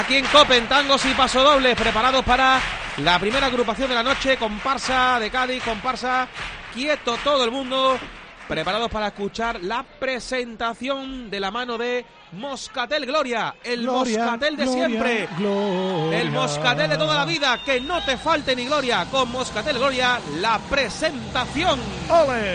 Aquí en Copen, tangos y pasodobles, preparados para la primera agrupación de la noche, comparsa de Cádiz, comparsa quieto todo el mundo, preparados para escuchar la presentación de la mano de Moscatel Gloria, el Moscatel de siempre, el Moscatel de toda la vida, que no te falte ni gloria. Con Moscatel Gloria, la presentación. ¡Ole!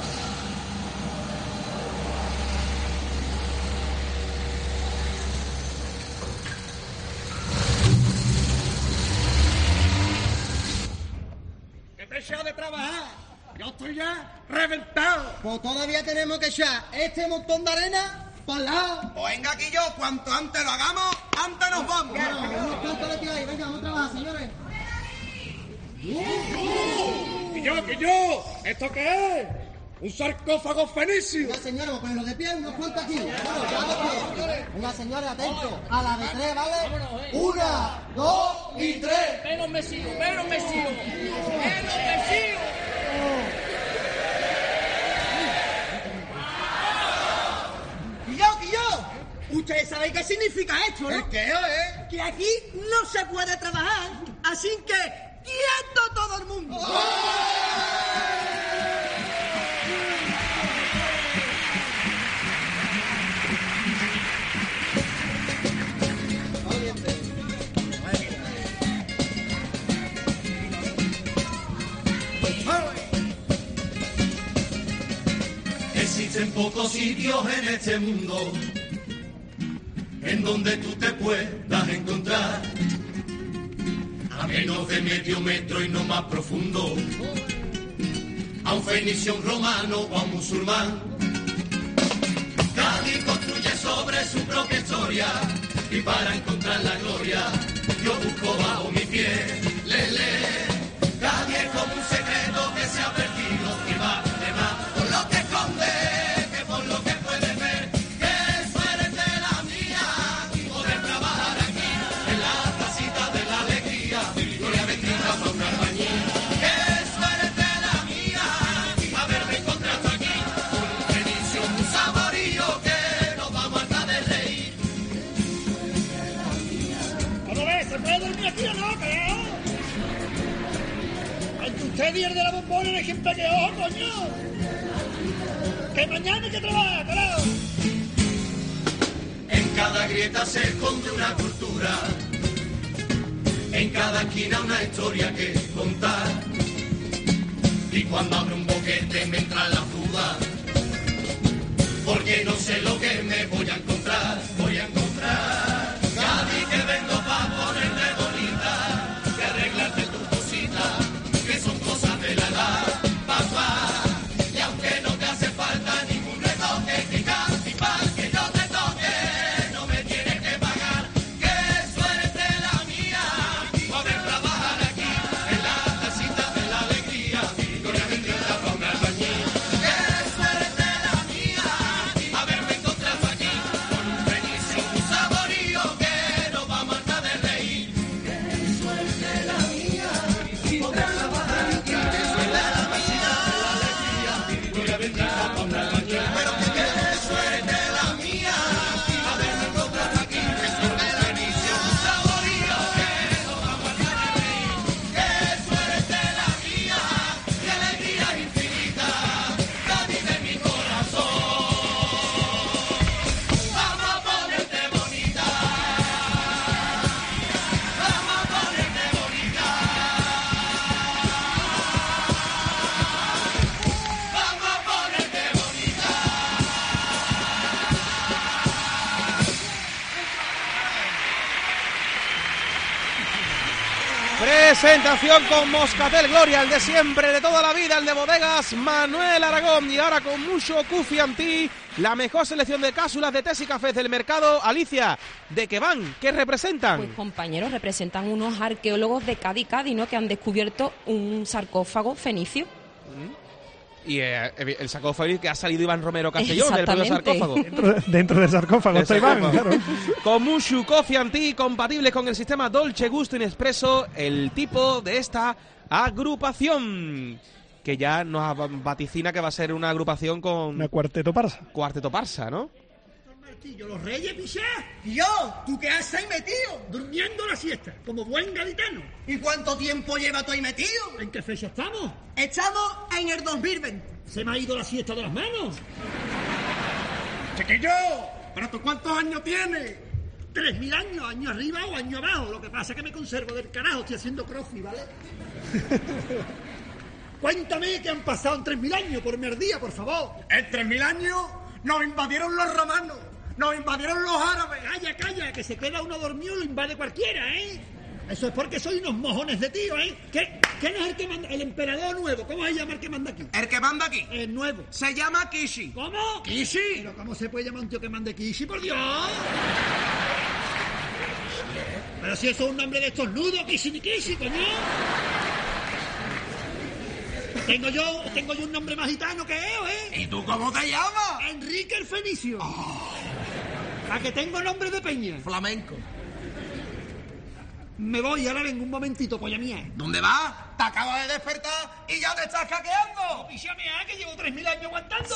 Echado de trabajar, yo estoy ya reventado. Pues todavía tenemos que echar este montón de arena para el lado. Pues venga aquí yo, cuanto antes lo hagamos, antes nos vamos. Venga, vamos a trabajar, señores. Que yo, ¿esto qué es? Un sarcófago fenicio. Venga, señores, vamos a ponerlo de pie, unos cuantos aquí. Venga, señores, atentos. A la de tres, ¿vale? 1, 2 y 3. Menos me sigo. Yo. Ustedes saben qué significa esto, ¿no? ¿Qué es? Que aquí no se puede trabajar, así que quieto todo el mundo. Existen pocos sitios en este mundo en donde tú te puedas encontrar a menos de medio metro y no más profundo, a un fenicio, un romano o a un musulmán. Cádiz construye sobre su propia historia y para encontrar la gloria yo busco bajo mi pie, Cádiz es como un secreto que se ha perdido y va de más por lo que esconde que por lo que puedes ver. Que suerte la mía poder trabajar aquí en la placita de la alegría, gloria bendita para un albañil. Que suerte la mía haberme encontrado aquí, un fenicio, un saborío que nos vamos a hartar de reír. Vamos a ver, ¿se puede dormir aquí o no, creo? Entre usted y el de la bombona en el ejemplo que ojo, coño. Que mañana hay que trabajar, carajo. En cada grieta se esconde una cultura, en cada esquina una historia que contar. Y cuando abro un boquete me entra la duda, porque no sé lo que me voy a encontrar. Cádiz que vengo pa' ponerte bonita, que arreglarte tus cositas, que son cosas de la edad, papá. Y aunque no te hace falta ningún retoque, ni casi para que yo te toque, no me tienes que pagar. Que suerte la mía poder trabajar aquí en la tacita de la alegría, gloria bendita para un albañil. Que suerte la mía haberme encontrado aquí con un fenicio, un saborío que nos vamos a hartar de reír. Que suerte la mía poder trabajar aquí en la tacita de la alegría, gloria bendita para un albañil. Pero que suerte la mía haberme encontrado aquí con un fenicio, un saborío que nos vamos a hartar de reír. Que suerte la mía, qué alegría infinita, Cádiz de mi corazón. Vamos a ponerte bonita, vamos a ponerte bonita, vamos a ponerte bonita. Presentación con Moscatel Gloria, el de siempre, de toda la vida, el de bodegas Manuel Aragón. Y ahora con mucho Cufiantí, la mejor selección de cápsulas de tés y cafés del mercado. Alicia, ¿de qué van? ¿Qué representan? Pues compañeros, representan unos arqueólogos de Cádiz, ¿no? Que han descubierto un sarcófago fenicio. Y el sarcófago que ha salido Iván Romero Castellón, del propio Exactamente. sarcófago. Dentro del sarcófago está Iván, claro. Con Mushu Coffee and Tea, compatibles con el sistema Dolce Gusto Inexpresso, el tipo de esta agrupación, que ya nos vaticina que va a ser una agrupación con Una cuarteto parsa. cuarteto parsa, ¿no? Castillo los Reyes, pichá. ¿Y yo? ¿Tú qué haces ahí metido? Durmiendo la siesta, como buen gaditano. ¿Y cuánto tiempo lleva tú ahí metido? ¿En qué fecha estamos? Estamos en el 2020. Se me ha ido la siesta de las manos. Chiquillo, ¿pero tú cuántos años tienes? 3.000 años, año arriba o año abajo. Lo que pasa es que me conservo del carajo, estoy haciendo crossfit, ¿vale? Cuéntame qué han pasado en 3.000 años, por mi día, por favor. En 3.000 años nos invadieron los romanos, nos invadieron los árabes. Calla, calla, que se queda uno dormido y lo invade cualquiera, ¿eh? Eso es porque soy unos mojones de tío, ¿eh? ¿Quién es el que manda? El emperador nuevo. ¿Cómo se llama el que manda aquí? El que manda aquí El nuevo. se llama Kishi. ¿Cómo? ¿Kishi? ¿Pero cómo se puede llamar un tío que mande Kishi, por Dios? Pero si eso es un nombre de estos nudos, Kishi ni Kishi, coño. Tengo yo un nombre más gitano que él, ¿eh? ¿Y tú cómo te llamas? Enrique el Fenicio. ¿A que tengo nombre de peña? Flamenco. Me voy, ahora vengo un momentito, polla mía. ¿Dónde vas? Te acabas de despertar y ya te estás caqueando. Píchame, que llevo 3.000 años aguantando.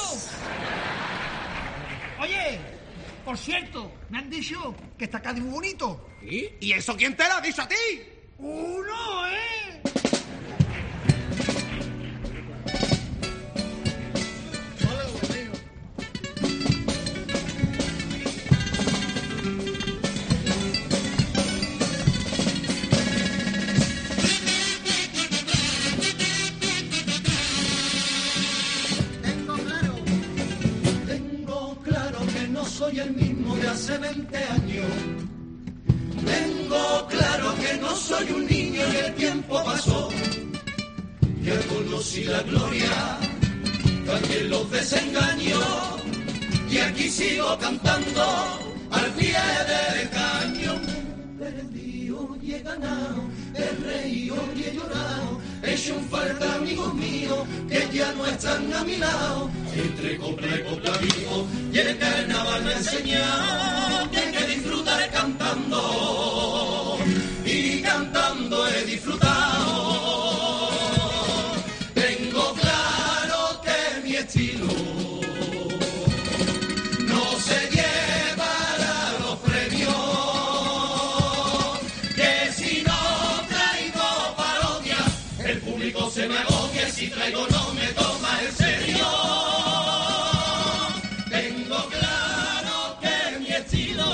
Oye, por cierto, me han dicho que está Cádiz muy bonito. ¿Sí? ¿Y eso quién te lo ha dicho a ti? ¡Uno, eh! Soy el mismo de hace 20 años. Tengo claro que no soy un niño y el tiempo pasó. Ya conocí la gloria, también los desengaños. Y aquí sigo cantando al pie del cañón. Perdido y he ganado, he reído y he llorado. He hecho un falta amigos míos que ya no están a mi lado. Entre copla y copla vivo y el carnaval me ha enseñado que hay que disfrutar cantando. Y cantando he disfrutado. Tengo claro que mi estilo no se llevará los premios. Que si no traigo parodia, el público se me agobia. Si traigo no me toma en serio. Tengo claro que mi estilo,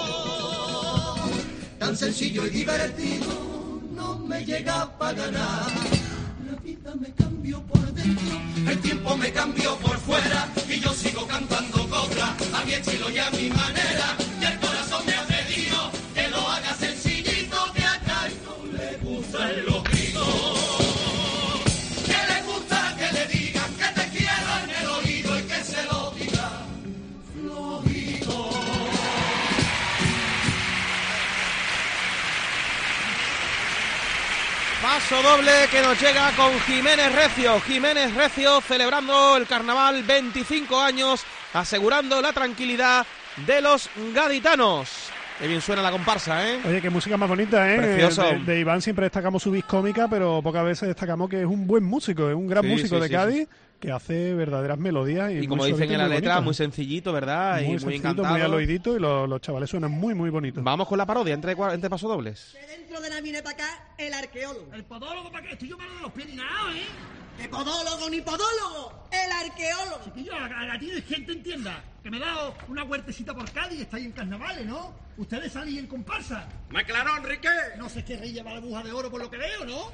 tan sencillo y divertido, no me llega para ganar. La vida me cambió por dentro, el tiempo me cambió por fuera, y yo sigo cantando copla a mi estilo y a mi manera. Y el corazón me ha pedido que lo haga sencillito, que acá no le gustan los gritos. Que le gusta que le digan que te quiero en el oído y que se lo diga flojito. Paso doble que nos llega con Jiménez Recio. Jiménez Recio celebrando el carnaval, 25 años, asegurando la tranquilidad de los gaditanos. Qué bien suena la comparsa, ¿eh? Oye, qué música más bonita, ¿eh? Precioso. De Iván siempre destacamos su vis cómica, pero pocas veces destacamos que es un buen músico, es un gran músico de Cádiz, que hace verdaderas melodías. Y como dicen en la letra, muy sencillito, ¿verdad? Muy y muy encantado. muy al oídito, y los chavales suenan muy, muy bonitos. Vamos con la parodia entre pasodobles. Dentro de la viene para acá el arqueólogo. El podólogo, ¿para qué? Estoy yo malo de los pies ni nada, ¿eh? ¿Qué podólogo ni podólogo? El arqueólogo. Chiquillo, a ti de gente entienda que me he dado una huertecita por Cádiz y estáis en carnavales, ¿no? Ustedes salís en comparsa. ¡Me claro, Enrique! No sé qué rey lleva la aguja de oro por lo que veo, ¿no?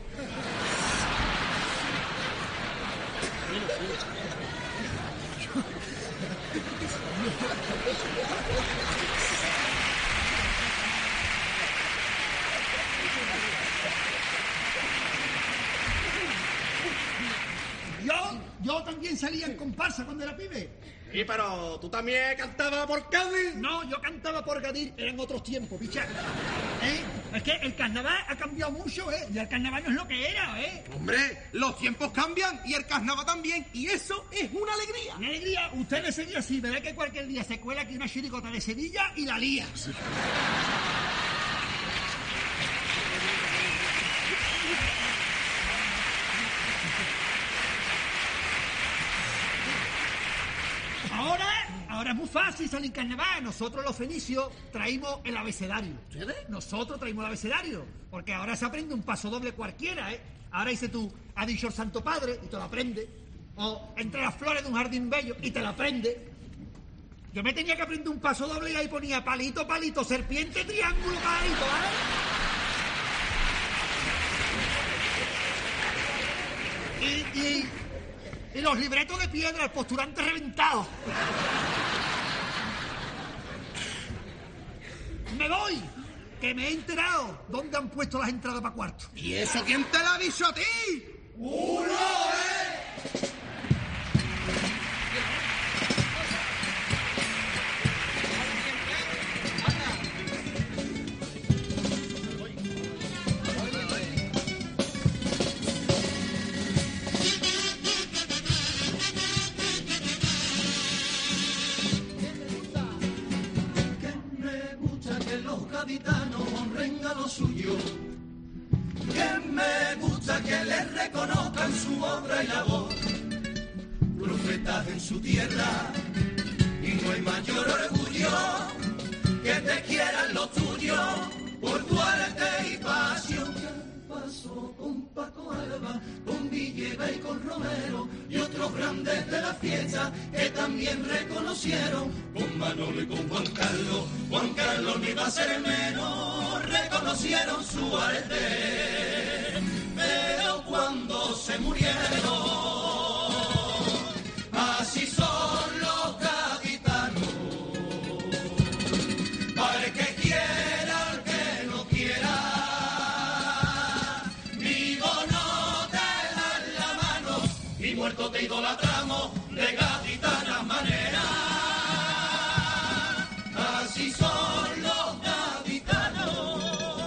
Yo también salía en comparsa cuando era pibe. Sí, pero ¿tú también cantabas por Cádiz? No, yo cantaba por Cádiz, eran otros tiempos, picha. Es que el carnaval ha cambiado mucho, ¿eh? Y el carnaval no es lo que era, ¿eh? Hombre, los tiempos cambian y el carnaval también, y eso es una alegría. Una alegría, ustedes seguían así, verá que cualquier día se cuela aquí una chiricota de Sevilla y la lía. Sí. Ahora ahora es muy fácil salir en carnaval. Nosotros los fenicios traímos el abecedario. ¿Ustedes? Nosotros traímos el abecedario. Porque ahora se aprende un paso doble cualquiera, ¿eh? Ahora dices tú, ha dicho el Santo Padre y te lo aprende. O entre las flores de un jardín bello y te lo aprende. Yo me tenía que aprender un paso doble y ahí ponía palito, palito, serpiente, triángulo, palito, ¿vale? Y los libretos de piedra, el posturante reventado. Me voy, que me he enterado dónde han puesto las entradas para cuarto. ¿Y eso quién te lo ha dicho a ti? ¡Uno, reconozcan su obra y labor, profetas en su tierra, y no hay mayor orgullo que te quieran los tuyos por tu arte y pasión. ¿Qué pasó con Paco Alba, con Villega y con Romero y otros grandes de la fiesta que también reconocieron? Con Manolo y con Juan Carlos no iba a ser menos, reconocieron su arte. Pero cuando se murieron, así son los gaditanos. Para el que quiera, el que no quiera, vivo no te dan la mano y muerto te idolatramos de gaditanas maneras. Así son los gaditanos.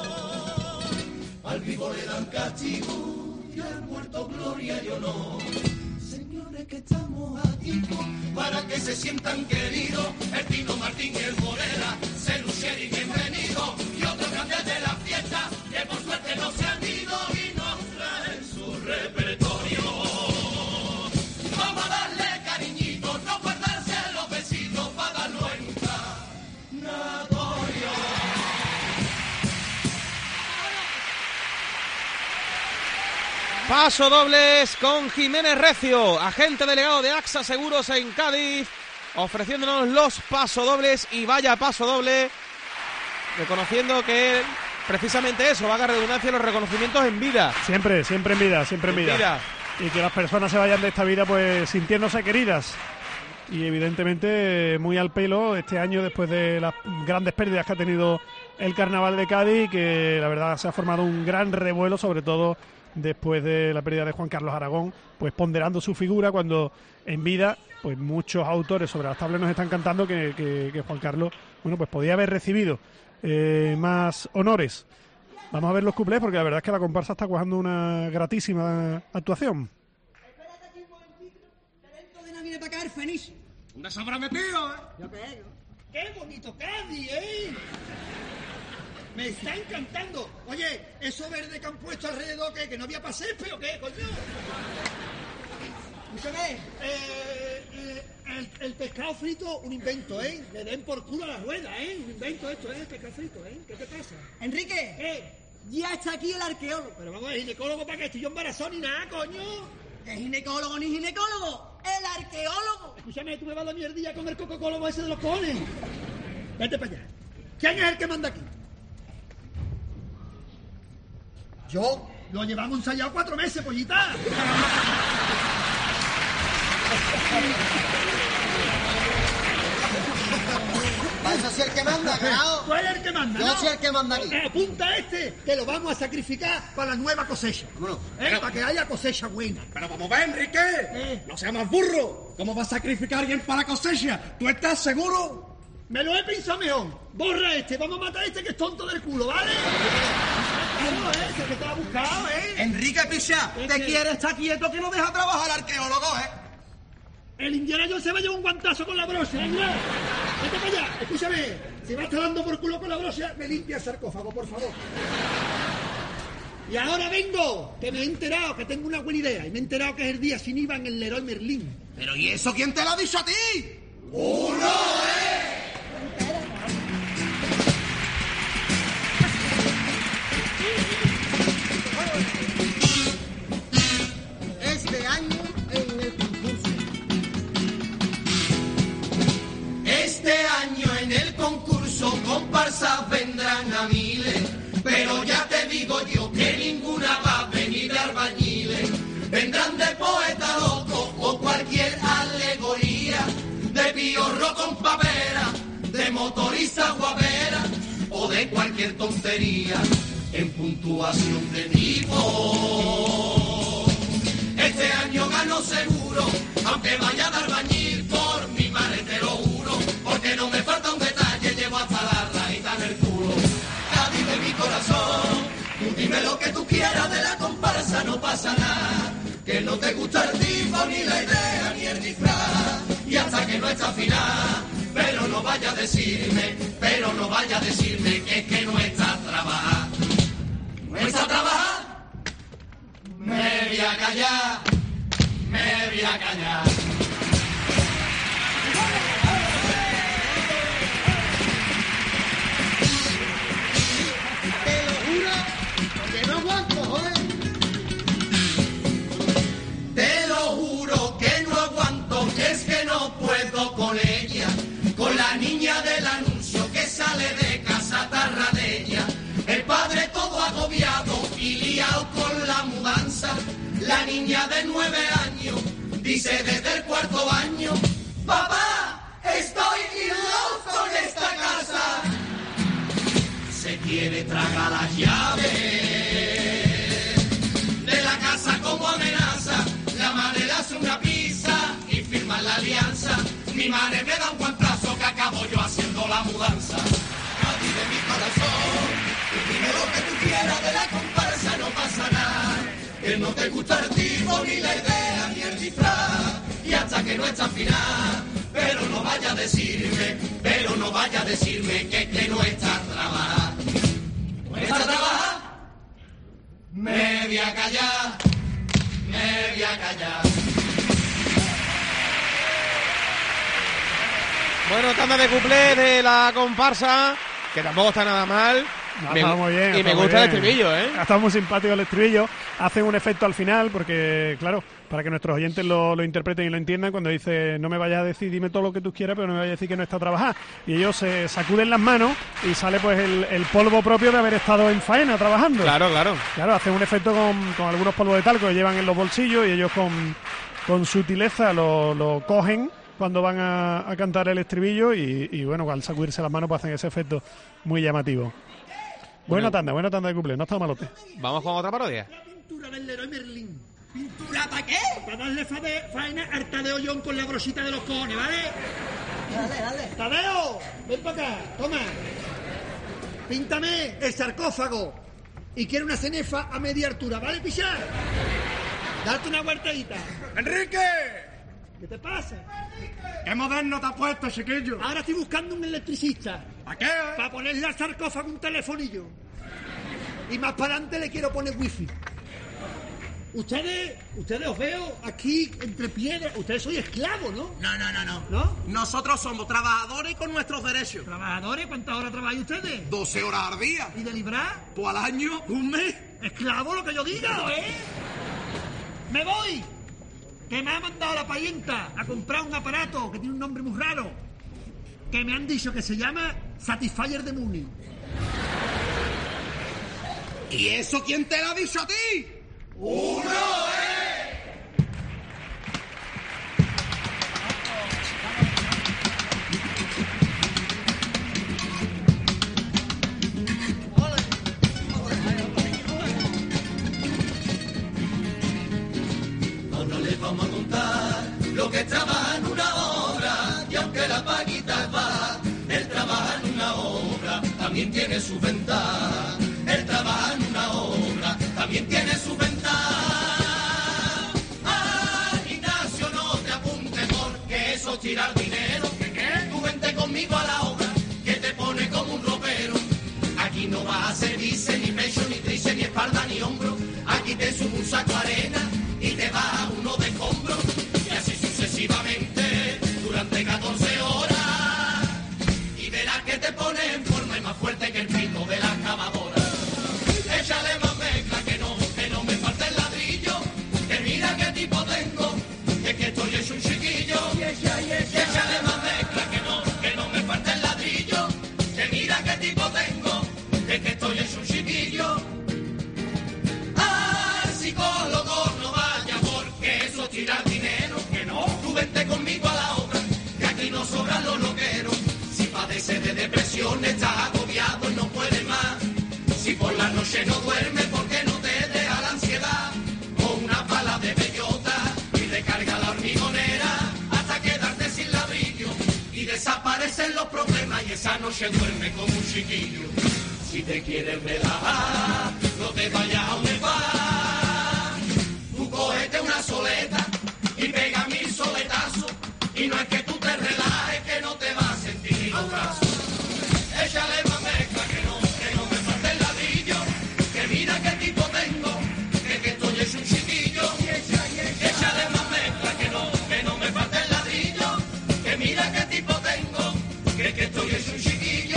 Al vivo le dan castigo y al muerto gloria y honor. Señores, que estamos aquí para que se sientan queridos. El Tino Martín y el Morera, Celusier y bienvenido. Y otros grandes de la fiesta que por suerte no se han ido y nos traen su repertorio. Vamos a darle cariñito, no guardarse los besitos para darlo en canatorio. Paso dobles con Jiménez Recio, agente delegado de AXA Seguros en Cádiz, ofreciéndonos los pasodobles, y vaya paso doble, reconociendo que precisamente eso, valga redundancia, los reconocimientos en vida. Siempre en vida, siempre en vida. Y que las personas se vayan de esta vida pues sintiéndose queridas. Y evidentemente muy al pelo este año, después de las grandes pérdidas que ha tenido el Carnaval de Cádiz, que la verdad se ha formado un gran revuelo, sobre todo después de la pérdida de Juan Carlos Aragón, pues ponderando su figura, cuando en vida pues muchos autores sobre las tablas nos están cantando que Juan Carlos, bueno, pues podía haber recibido más honores. Vamos a ver los cuplés, porque la verdad es que la comparsa está cuajando una gratísima actuación. Espérate aquí un momentito, que dentro de una viene para acá el Fenicio. ¡Un desobra metido, Yo pego. ¡Qué bonito Cádiz, eh! Me está encantando. Oye, eso verde que han puesto alrededor, ¿qué? ¿Que no había paseo, o qué, coño? Escúchame. El pescado frito, un invento, ¿eh? Le den por culo a la rueda, ¿eh? Un invento esto, ¿eh? El pescado frito, ¿eh? ¿Qué te pasa? Enrique, ¿Qué? ya está aquí el arqueólogo. Pero vamos a ver, ginecólogo para que estoy yo embarazado ni nada, coño. ¿Es ginecólogo ni ginecólogo? ¡El arqueólogo! Escúchame, tú me vas a la mierdilla con el cococólogo ese de los cojones. Vete para allá. ¿Quién es el que manda aquí? Yo. Lo llevamos ensayado 4 meses, pollita. Yo soy el que manda, carajo. Tú eres el que manda, Yo ¿no? soy el que manda aquí. Apunta que lo vamos a sacrificar para la nueva cosecha. Vámonos. Para que haya cosecha buena. Pero vamos a ver, Enrique. No seas más burro. ¿Cómo vas a sacrificar a alguien para la cosecha? ¿Tú estás seguro? Me lo he pensado mejor. Borra vamos a matar a este que es tonto del culo, ¿vale? Vamos, ese que te ha buscado, Enrique Pichá, te quieres estar quieto que no deja trabajar al arqueólogo, El Indiana Jones se va a llevar un guantazo con la brocha, ¿eh? Vete para allá, escúchame. Si va a estar dando por culo con la brocha, me limpia el sarcófago, por favor. Y ahora vengo, que me he enterado, que tengo una buena idea. Y me he enterado que es el día sin IVA en el Leroy Merlin. Pero ¿y eso quién te lo ha dicho a ti? Este año en el concurso. Este año en el concurso comparsas vendrán a miles, pero ya te digo yo que ninguna va a venir de albañiles. Vendrán de poeta loco o cualquier alegoría, de piorro con pavera, de motorista guapera o de cualquier tontería en puntuación de tipo. Este año gano seguro, aunque vaya a dar albañil, por mi madre te lo juro, porque no me falta un detalle, llevo hasta la rajita en el culo. Cádiz de mi corazón, tú dime lo que tú quieras de la comparsa, no pasa nada, que no te gusta el tipo, ni la idea, ni el disfraz, y hasta que no está afinada, pero no vaya a decirme que es que no está a trabajar. ¿No está a trabajar? Me voy a callar, me voy a callar. Te lo juro que no aguanto, joder. Te lo juro que no aguanto, que es que no puedo con ella, con la niña del anuncio que sale de casa tarradeña, el padre todo agobiado y liado con la mudanza, la niña de 9 años dice desde el 4º año, papá, estoy in love con esta casa. Se quiere tragar las llaves de la casa como amenaza, la madre le hace una pizza y firma la alianza, mi madre me da un guantazo que acabo yo haciendo la mudanza. Cádiz de mi corazón, tú dime lo que tú quieras de la comparsa, no pasa nada, que no te gusta el tipo, ni la idea, ni el disfraz, y hasta que no está afinada, pero no vaya a decirme que no está a trabajar. ¿No está a trabajar? Me voy a callar, me voy a callar. Bueno, tanda de cuplés de la comparsa, que tampoco está nada mal. Está muy bien, y me gusta el estribillo, ¿eh? Está muy simpático el estribillo. Hacen un efecto al final porque, claro, para que nuestros oyentes lo interpreten y lo entiendan, cuando dice no me vayas a decir, dime todo lo que tú quieras, pero no me vayas a decir que no está a trabajar. Y ellos se sacuden las manos y sale pues el polvo propio de haber estado en faena trabajando. Claro, claro. Claro, hacen un efecto con algunos polvos de talco que llevan en los bolsillos y ellos con sutileza lo cogen cuando van a cantar el estribillo y bueno, al sacudirse las manos pues hacen ese efecto muy llamativo. Buena tanda de cumple, no está malote. Vamos con otra parodia. La pintura del Leroy Merlin. ¿Pintura para qué? Para darle faena al Tadeo John con la brochita de los cojones, ¿vale? Dale. ¡Tadeo! Ven para acá, toma. Píntame el sarcófago. Y quiero una cenefa a media altura, ¿vale, pichar? Darte una vueltadita. ¡Enrique! ¿Qué te pasa? ¡Qué moderno te has puesto, chiquillo! Ahora estoy buscando un electricista. ¿Para qué? Para ponerle al sarcófago un telefonillo. Y más para adelante le quiero poner wifi. Ustedes os veo aquí entre piedras. Ustedes sois esclavos, ¿no? No. ¿No? Nosotros somos trabajadores con nuestros derechos. ¿Trabajadores? ¿Cuántas horas trabajan ustedes? 12 horas al día. ¿Y de librar? Pues al año, un mes. ¡Esclavo lo que yo diga, ¿eh? ¡Me voy! Que me ha mandado la parienta a comprar un aparato que tiene un nombre muy raro. Que me han dicho que se llama Satisfyer de Muni. ¿Y eso quién te lo ha dicho a ti? Ahora les vamos a contar lo que trabaja en una obra, y aunque la paguita es baja, él trabaja en una obra, también tiene su ventaja. Él trabaja en una obra, también tiene su ventaja. Ignacio, no te apuntes porque eso es tirar dinero. ¿Qué? Tú vente conmigo a la obra, que te pone como un ropero. Aquí no vas a hacer bíceps, ni pecho, ni tríceps, ni espalda, ni hombro. Aquí te sube un saco de arena y te baja uno de escombro. Y así sucesivamente, durante 14 horas. depresión, estás agobiado y no puedes más. Si por la noche no duermes, ¿por qué no te deja la ansiedad? Con una pala de bellota y recarga la hormigonera hasta quedarte sin ladrillo y desaparecen los problemas y esa noche duerme como un chiquillo. Si te quieres relajar, no te vayas a donde vas. Tú cógete una soleta y pega 1000 soletazos. Y no es que tú te relajes, que no te vas a sentir ni los brazos. Échale más mezcla, que no me falte el ladrillo. Que mira qué tipo tengo, que estoy hecho un chiquillo. Échale más mezcla, que no me falte el ladrillo. Que mira qué tipo tengo, que estoy hecho un chiquillo.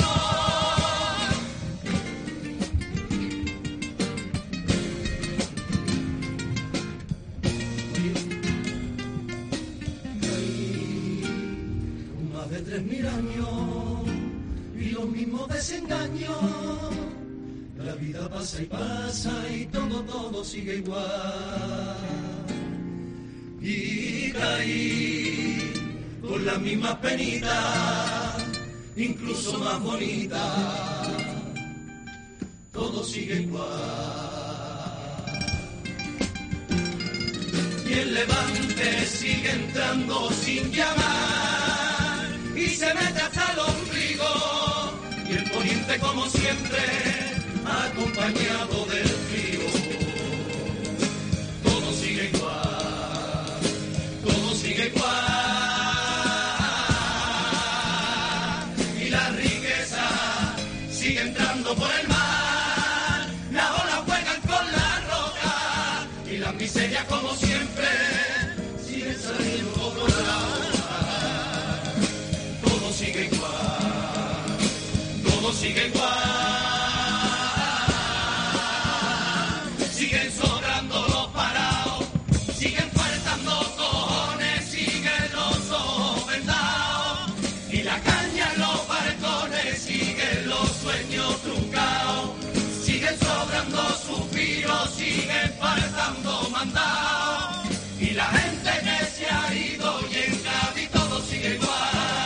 De 3000 años y los mismos desengaños. La vida pasa y todo sigue igual. Y caí con las mismas penitas, incluso más bonitas. Todo sigue igual. Y el levante sigue entrando sin llamar. Y se mete hasta el ombligo, y el poniente como siempre, acompañado del frío. Todo sigue igual, todo sigue igual. Y la riqueza sigue entrando por el mar, las olas juegan con la roca, y la miseria como siempre, sigue saliendo por la sigue igual, todo sigue igual. Siguen sobrando los parados, siguen faltando cojones, siguen los ojos vendados. Y la caña en los balcones, siguen los sueños truncados. Siguen sobrando suspiros, siguen faltando mandados. Y la gente que se ha ido y en Cádiz todo sigue igual.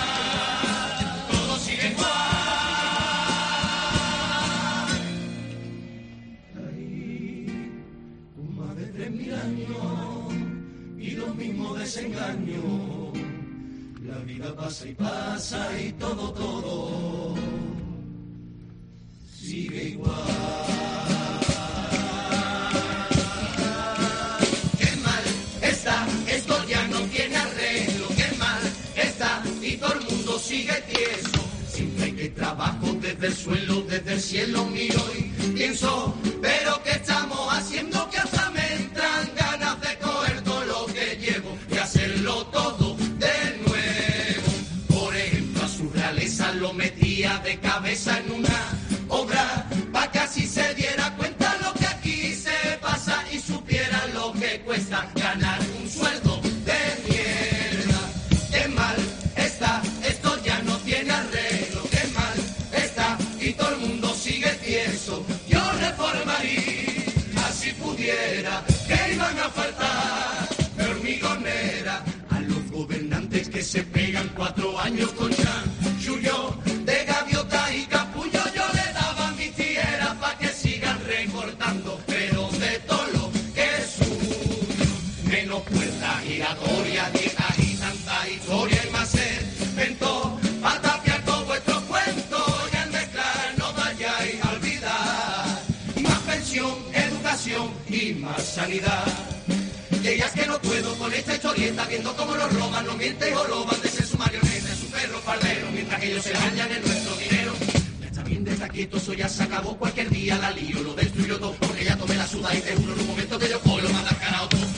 Y los mismos desengaños, la vida pasa y todo sigue igual. Qué mal está, esto ya no tiene arreglo. Qué mal está y todo el mundo sigue tieso. Siempre hay que trabajo desde el suelo, desde el cielo miro y pienso, pero ¿qué estamos haciendo? Que hasta me entran ganas de coger todo lo que llevo y hacerlo todo de nuevo. Por ejemplo, a su realeza lo metía de cabeza en una obra, pa' que así se diera cuenta lo que aquí se pasa y supiera lo que cuesta ganar un sueldo de mierda. Qué mal está, esto ya no tiene arreglo. Qué mal está y todo el mundo sigue tieso. Yo reformaría, así pudiera, que iban a faltar de hormigonera a los gobernantes que se pegan 4 años con chanchullo de gaviota y capullo. Yo le daba mi tierra pa' que sigan recortando, pero de todo lo que es suyo, menos puertas giratorias, dietas y tanta historia y más inventó pa' tapiar todo vuestro cuento y al mezclar no vayáis a olvidar más pensión, educación y más sanidad. Y ellas que no puedo con esta historieta, viendo cómo los roban, no mienten o roban de ser su marioneta, su perro faldero, mientras que ellos se hallan en nuestro dinero. Ya está bien de estar quieto, eso ya se acabó, cualquier día la lío, lo destruyo todo, porque ya tomé la suda y te juro en un momento que yo puedo lo mandar carajo todo.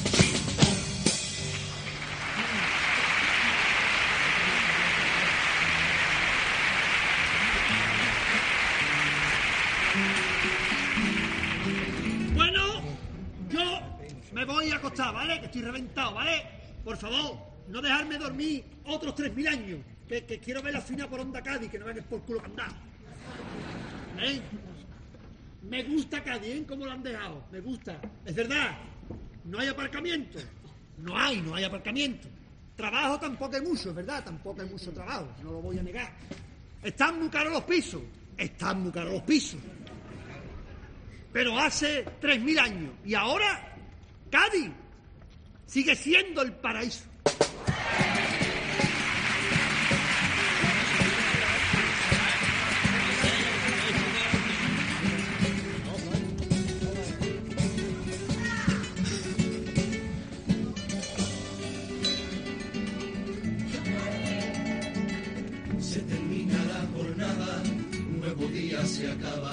Bueno, yo me voy a acostar, ¿vale? Que estoy reventado, ¿vale? Por favor, no dejarme dormir otros 3000 años. Que quiero ver la fina por Onda Cádiz, que no veas por culo andar. ¿Eh? Me gusta Cádiz, ¿eh? Cómo lo han dejado. Me gusta. Es verdad, no hay aparcamiento. No hay aparcamiento. Trabajo tampoco hay mucho, es verdad, tampoco hay mucho trabajo, no lo voy a negar. Están muy caros los pisos. Están muy caros los pisos. Pero hace 3.000 años. Y ahora, Cádiz sigue siendo el paraíso. Se termina la jornada, un nuevo día se acaba.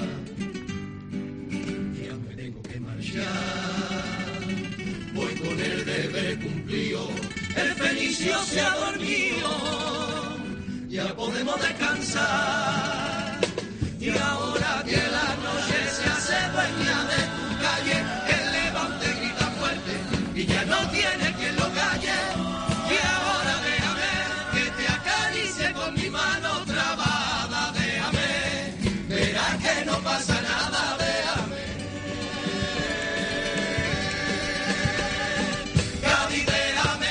Ya me tengo que marchar. Voy con el deber cumplido. El fenicio se ha dormido. Ya podemos descansar. Y ahora que la noche se hace dueña de tu calle, el levante grita fuerte y ya no tiene quien lo calle. Y ahora déjame que te acaricie con mi mano trabada. Déjame, verás que no pasa nada. Déjame, Cádiz, déjame,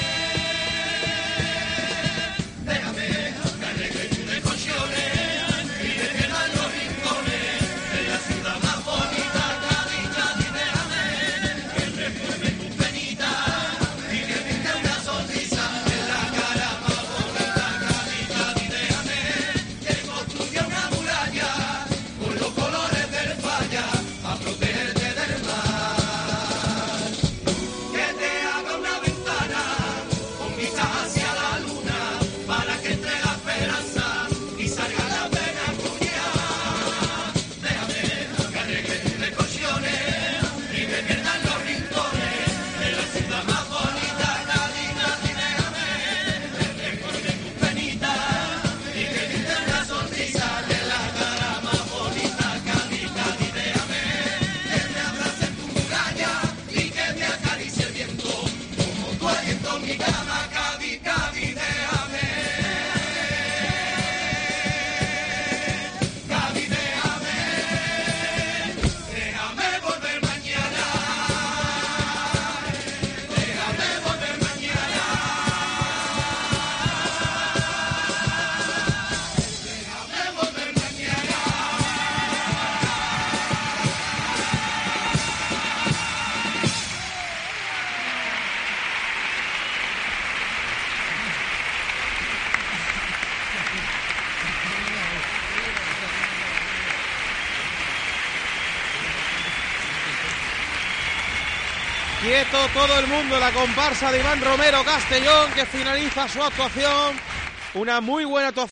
déjame que arregle tus descosiones y me quedan los rincones de la ciudad más bonita. Cádiz, Cádiz, déjame que refuerme tus penitas y que pinte una sonrisa en la cara más bonita. Cádiz, Cádiz, déjame que construya una muralla con los colores del falla a protegerte del mar. Que te haga una ventana con vistas hacia la luna para que entre la esperanza y salga la pena tuya. Déjame que arregle tus descosiones y me pierdan los rincones de la ciudad más bonita. Cádiz, Cádiz, déjame que recuerde tus penitas y que pinte una sonrisa de la cara más bonita. Cádiz, Cádiz, déjame que me abrace en tu muralla y que me acaricie el viento como tu aliento en mi cama. Cádiz, Cádiz, déjame. Cádiz, déjame. Déjame volver mañana. Déjame volver mañana. Déjame volver mañana. Quieto todo el mundo, la comparsa de Iván Romero Castellón, que finaliza su actuación. Una muy buena actuación.